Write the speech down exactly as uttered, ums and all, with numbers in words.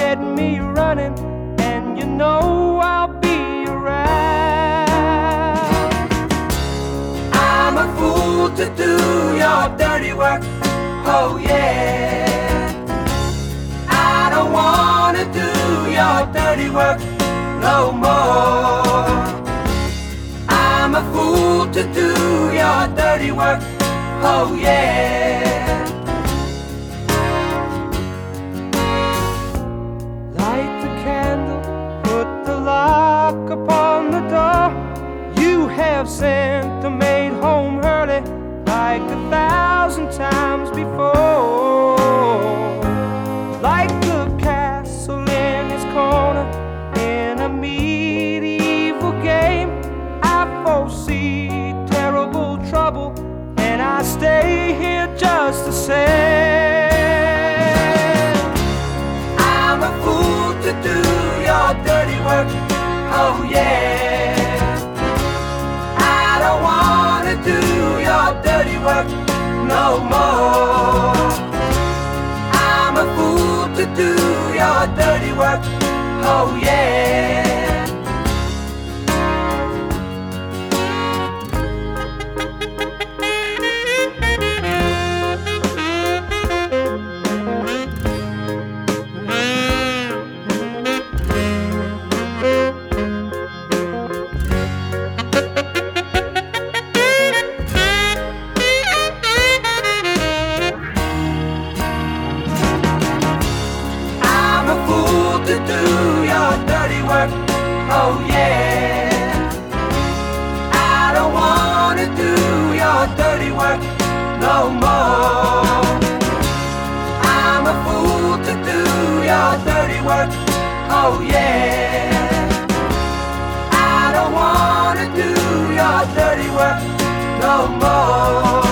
get me running, and you know I'll be around. I'm a fool to do your dirty work, oh yeah. I don't wanna do your dirty work no more. I'm a fool to do your dirty work, oh yeah. Light the candle, put the lock upon the door. You have sent the maid home early, like a thousand times before. Like the castle in his corner in a medieval game, I foresee terrible trouble, and I stay here just the same. I'm a fool to do your dirty work, oh yeah. I don't wanna do your dirty work no more. I'm a fool to do your dirty work, oh yeah. To do your dirty work, oh yeah. I don't wanna do your dirty work no more. I'm a fool to do your dirty work, oh yeah. I don't wanna do your dirty work no more.